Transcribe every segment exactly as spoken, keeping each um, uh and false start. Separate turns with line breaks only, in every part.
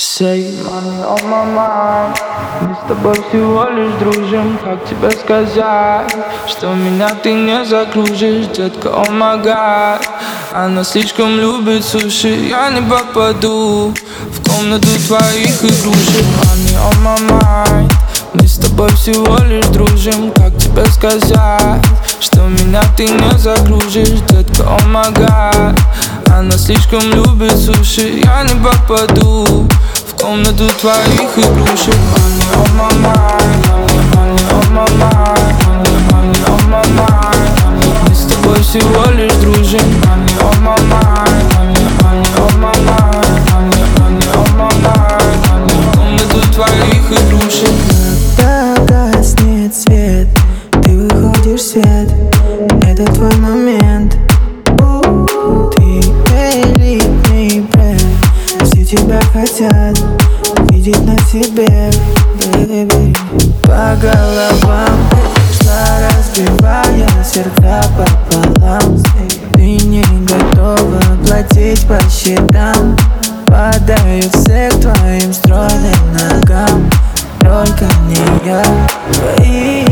Say money on my mind. Мы с тобой всего лишь дружим. Как тебе сказать, что меня ты не закружишь? Детка, о май гад, она слишком любит суши. Я не попаду в комнату твоих игрушек. Money on my mind. Мы с тобой всего лишь дружим. Как тебе сказать, что меня ты не закружишь? Детка, о май гад, она слишком любит суши. Я не попаду в комнату твоих игрушек. Money on my mind, money on my mind, money on my mind. Мы с тобой всего лишь дружим. Money on my mind, money on my mind, money on my mind. В комнату твоих игрушек.
Когда гаснет свет, ты выходишь в свет. Это твой момент. Ты элитный бренд. Все тебя хотят видеть на себе, baby. По головам шла, разбивая сердца пополам. Ты не готова платить по счетам. Падают все к твоим стройным ногам. Только не я. Твои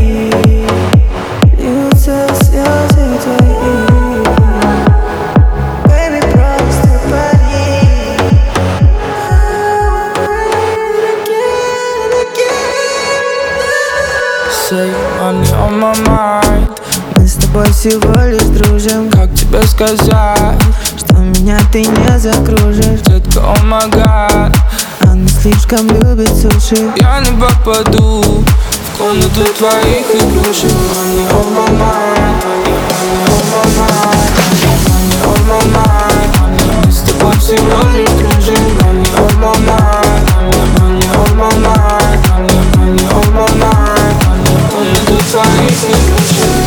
льются слезы твои. Baby, просто пари.
Say money on my mind.
Мы с тобой всего лишь дружим.
Как тебе сказать,
что меня ты не закружишь?
детка, о май гад,
она слишком любит суши.
я не попаду в комнату твоих игрушек. Money on my mind, money on my mind, money on my mind. Мы с тобой всего лишь дружим. Money on my mind, money on my mind, money on my mind. В комнату твоих игрушек.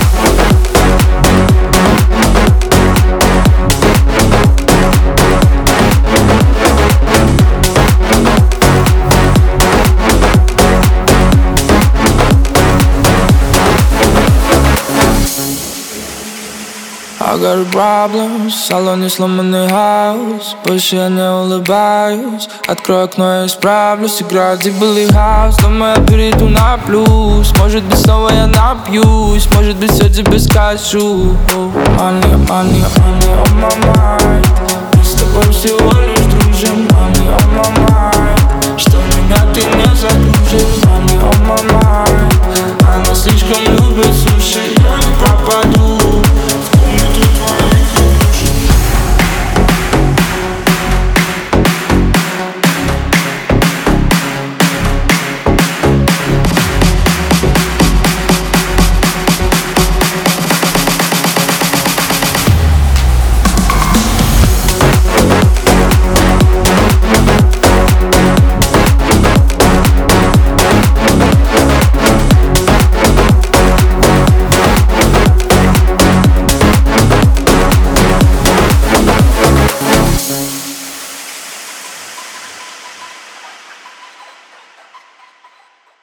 I got a problem, в салоне сломанный хаос. Больше я не улыбаюсь. Открой окно, я исправлюсь. Играет дебилый хаус, думаю, я перейду на плюс. Может быть, снова я напьюсь. Может быть, все тебе скажу. Money, money, money on my mind. Мы с тобой всего лишь дружим.